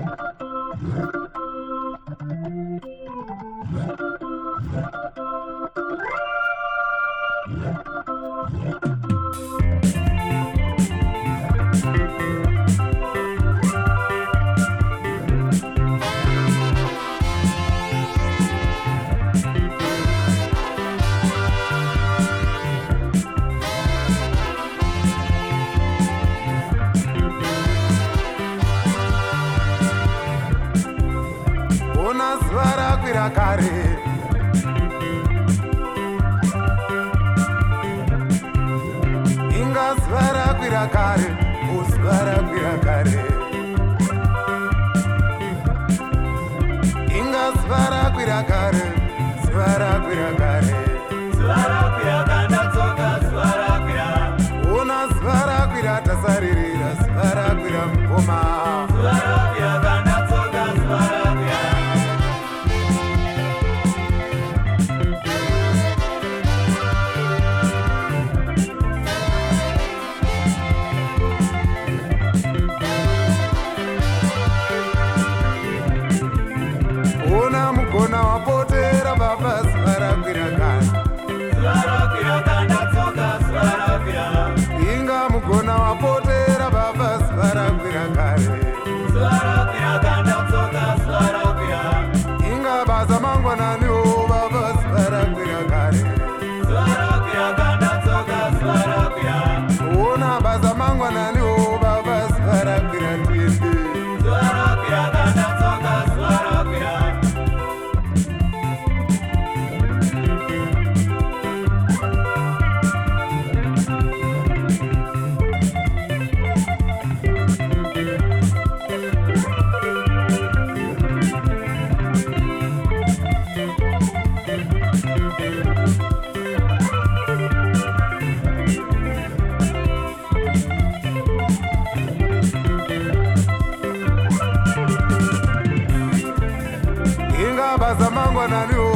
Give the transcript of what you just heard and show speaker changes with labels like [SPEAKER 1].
[SPEAKER 1] Kare inga svara kwira kare usvara kwira kare inga svara kwira kare svara kwira kare
[SPEAKER 2] svara kwira kanda tsoka svara kwira
[SPEAKER 1] una svara kwira tasaririra svara kwira mukoma
[SPEAKER 2] svara kwira kanda tsoka svara kwira
[SPEAKER 1] Mukona wapotera baba svara kwira kare
[SPEAKER 2] svara kwira kanda tsoka svara kwira
[SPEAKER 1] inga mukona wapotera baba svara kwira kare
[SPEAKER 2] svara kwira kanda tsoka svara kwira
[SPEAKER 1] inga basa mangwanani o baba svara kwira kare
[SPEAKER 2] svara kwira kanda tsoka svara kwira
[SPEAKER 1] ona basa mangwanani o baba svara kwira tindi
[SPEAKER 2] svara kwira kanda tsoka svara kwira
[SPEAKER 1] inga basa mangwanani o